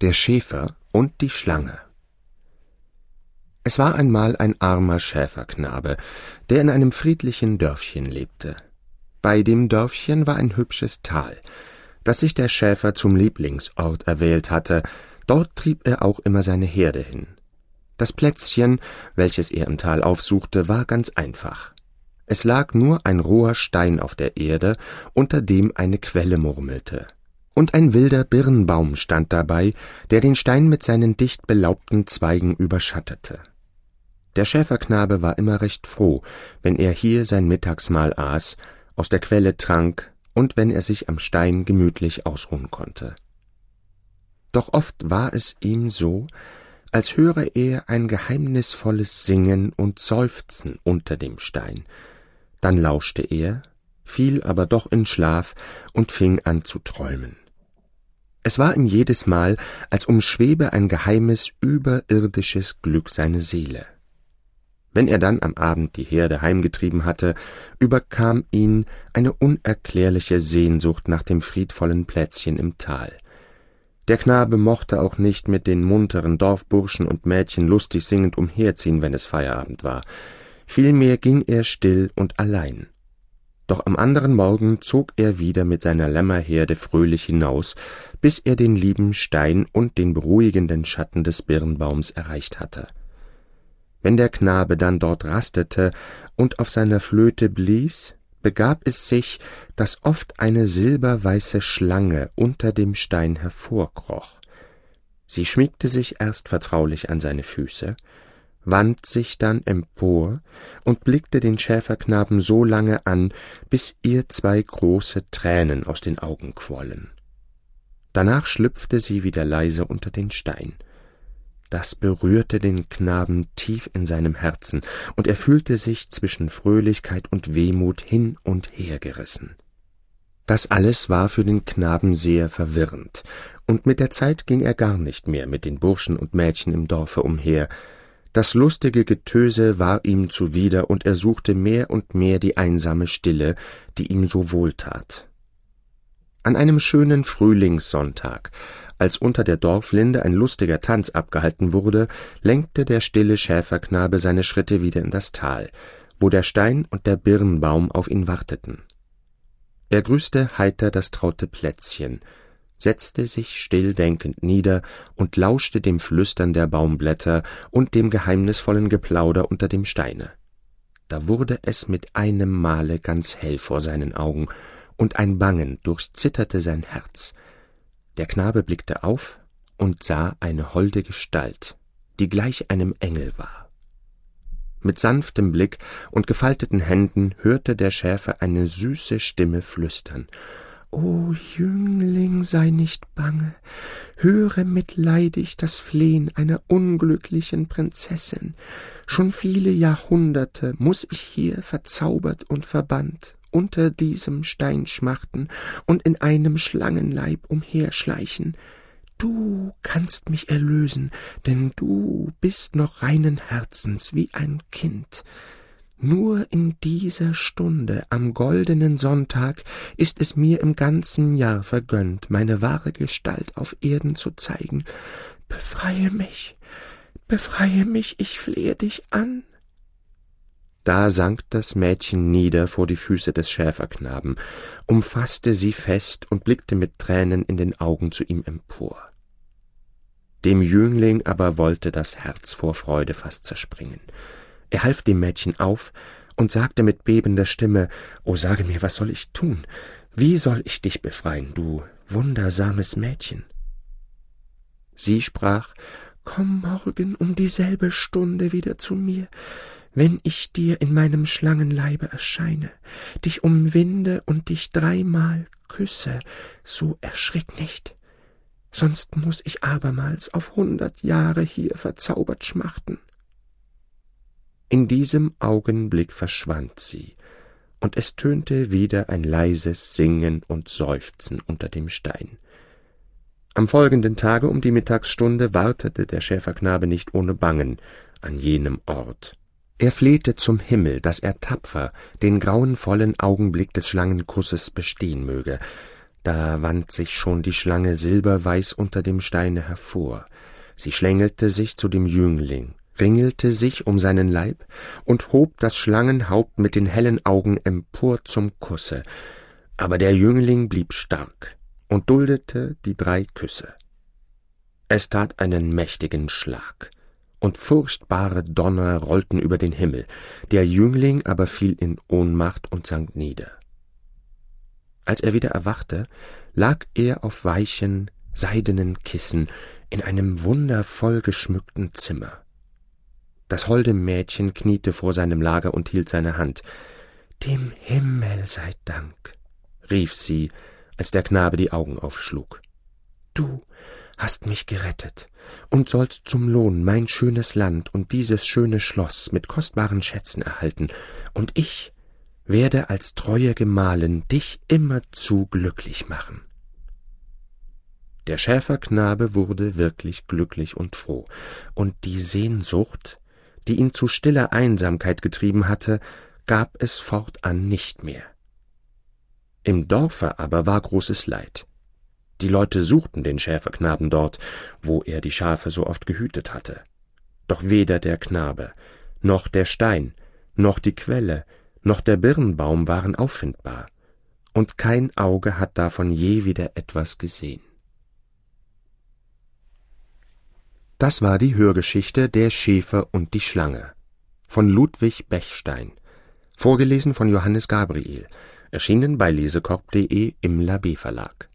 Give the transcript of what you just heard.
Der Schäfer und die Schlange. Es war einmal ein armer Schäferknabe, der in einem friedlichen Dörfchen lebte. Bei dem Dörfchen war ein hübsches Tal, das sich der Schäfer zum Lieblingsort erwählt hatte. Dort trieb er auch immer seine Herde hin. Das Plätzchen, welches er im Tal aufsuchte, war ganz einfach. Es lag nur ein roher Stein auf der Erde, unter dem eine Quelle murmelte. Und ein wilder Birnbaum stand dabei, der den Stein mit seinen dicht belaubten Zweigen überschattete. Der Schäferknabe war immer recht froh, wenn er hier sein Mittagsmahl aß, aus der Quelle trank und wenn er sich am Stein gemütlich ausruhen konnte. Doch oft war es ihm so, als höre er ein geheimnisvolles Singen und Seufzen unter dem Stein. Dann lauschte er, fiel aber doch in Schlaf und fing an zu träumen. Es war ihm jedes Mal, als umschwebe ein geheimes, überirdisches Glück seine Seele. Wenn er dann am Abend die Herde heimgetrieben hatte, überkam ihn eine unerklärliche Sehnsucht nach dem friedvollen Plätzchen im Tal. Der Knabe mochte auch nicht mit den munteren Dorfburschen und Mädchen lustig singend umherziehen, wenn es Feierabend war. Vielmehr ging er still und allein. Doch am anderen Morgen zog er wieder mit seiner Lämmerherde fröhlich hinaus, bis er den lieben Stein und den beruhigenden Schatten des Birnbaums erreicht hatte. Wenn der Knabe dann dort rastete und auf seiner Flöte blies, begab es sich, dass oft eine silberweiße Schlange unter dem Stein hervorkroch. Sie schmiegte sich erst vertraulich an seine Füße, wand sich dann empor und blickte den Schäferknaben so lange an, bis ihr 2 große Tränen aus den Augen quollen. Danach schlüpfte sie wieder leise unter den Stein. Das berührte den Knaben tief in seinem Herzen, und er fühlte sich zwischen Fröhlichkeit und Wehmut hin und her gerissen. Das alles war für den Knaben sehr verwirrend, und mit der Zeit ging er gar nicht mehr mit den Burschen und Mädchen im Dorfe umher. Das lustige Getöse war ihm zuwider, und er suchte mehr und mehr die einsame Stille, die ihm so wohltat. An einem schönen Frühlingssonntag, als unter der Dorflinde ein lustiger Tanz abgehalten wurde, lenkte der stille Schäferknabe seine Schritte wieder in das Tal, wo der Stein und der Birnbaum auf ihn warteten. Er grüßte heiter das traute Plätzchen, setzte sich still denkend nieder und lauschte dem Flüstern der Baumblätter und dem geheimnisvollen Geplauder unter dem Steine. Da wurde es mit einem Male ganz hell vor seinen Augen, und ein Bangen durchzitterte sein Herz. Der Knabe blickte auf und sah eine holde Gestalt, die gleich einem Engel war. Mit sanftem Blick und gefalteten Händen hörte der Schäfer eine süße Stimme flüstern: »O Jüngling, sei nicht bange, höre mitleidig das Flehen einer unglücklichen Prinzessin. Schon viele Jahrhunderte muß ich hier verzaubert und verbannt unter diesem Stein schmachten und in einem Schlangenleib umherschleichen. Du kannst mich erlösen, denn du bist noch reinen Herzens wie ein Kind. Nur in dieser Stunde am goldenen Sonntag ist es mir im ganzen Jahr vergönnt, meine wahre Gestalt auf Erden zu zeigen. Befreie mich, ich flehe dich an.« Da sank das Mädchen nieder vor die Füße des Schäferknaben, umfasste sie fest und blickte mit Tränen in den Augen zu ihm empor. Dem Jüngling aber wollte das Herz vor Freude fast zerspringen. Er half dem Mädchen auf und sagte mit bebender Stimme: »O, sage mir, was soll ich tun? Wie soll ich dich befreien, du wundersames Mädchen?« Sie sprach: »Komm morgen um dieselbe Stunde wieder zu mir, wenn ich dir in meinem Schlangenleibe erscheine, dich umwinde und dich 3-mal küsse, so erschrick nicht, sonst muß ich abermals auf 100 Jahre hier verzaubert schmachten.« In diesem Augenblick verschwand sie, und es tönte wieder ein leises Singen und Seufzen unter dem Stein. Am folgenden Tage um die Mittagsstunde wartete der Schäferknabe nicht ohne Bangen an jenem Ort. Er flehte zum Himmel, dass er tapfer den grauenvollen Augenblick des Schlangenkusses bestehen möge. Da wand sich schon die Schlange silberweiß unter dem Steine hervor. Sie schlängelte sich zu dem Jüngling, ringelte sich um seinen Leib und hob das Schlangenhaupt mit den hellen Augen empor zum Kusse. Aber der Jüngling blieb stark und duldete die 3 Küsse. Es tat einen mächtigen Schlag, und furchtbare Donner rollten über den Himmel, der Jüngling aber fiel in Ohnmacht und sank nieder. Als er wieder erwachte, lag er auf weichen, seidenen Kissen in einem wundervoll geschmückten Zimmer. Das holde Mädchen kniete vor seinem Lager und hielt seine Hand. »Dem Himmel sei Dank«, rief sie, als der Knabe die Augen aufschlug. »Du hast mich gerettet und sollst zum Lohn mein schönes Land und dieses schöne Schloss mit kostbaren Schätzen erhalten, und ich werde als treue Gemahlin dich immerzu glücklich machen.« Der Schäferknabe wurde wirklich glücklich und froh, und die Sehnsucht, die ihn zu stiller Einsamkeit getrieben hatte, gab es fortan nicht mehr. Im Dorfe aber war großes Leid. Die Leute suchten den Schäferknaben dort, wo er die Schafe so oft gehütet hatte. Doch weder der Knabe, noch der Stein, noch die Quelle, noch der Birnbaum waren auffindbar, und kein Auge hat davon je wieder etwas gesehen. Das war die Hörgeschichte »Der Schäfer und die Schlange« von Ludwig Bechstein, vorgelesen von Johannes Gabriel, erschienen bei lesekorb.de im Labé Verlag.